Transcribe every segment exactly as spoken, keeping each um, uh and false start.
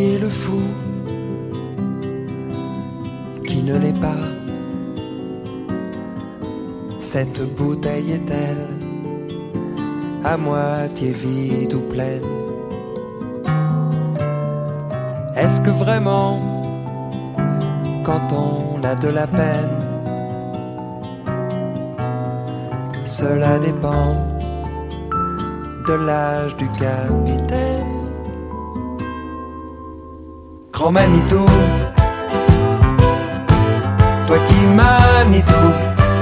qui est le fou, qui ne l'est pas. Cette bouteille est-elle à moitié vide ou pleine? Est-ce que vraiment, quand on a de la peine, cela dépend de l'âge du capitaine? Grand Manitou, toi qui manies tout,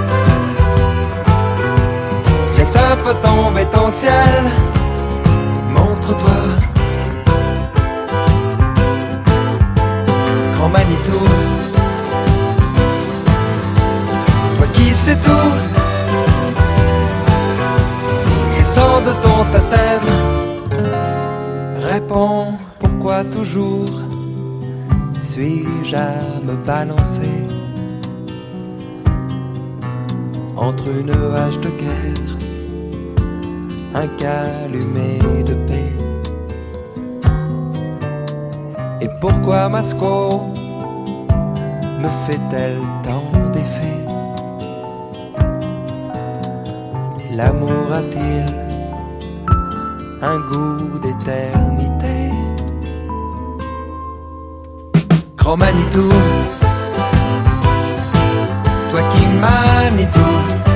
laisse un peu tomber ton ciel, montre-toi. Grand Manitou, toi qui sais tout, descends de ton totem, réponds pourquoi toujours suis-je à me balancer entre une hache de guerre, un calumet de paix? Et pourquoi Masco me fait-elle tant d'effet? L'amour a-t-il un goût d'éternité? Grand Manitou, toi qui manies tout,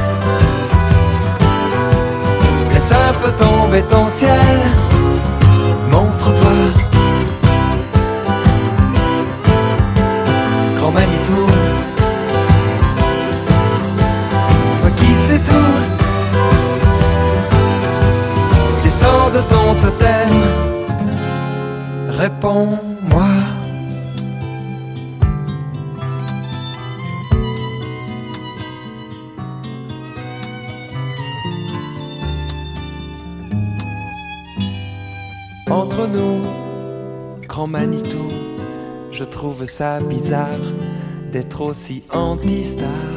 laisse un peu tomber ton ciel, montre-toi. Grand Manitou, toi qui sais tout, descends de ton totem, réponds-moi. Entre nous, Grand Manitou, je trouve ça bizarre d'être aussi anti-star.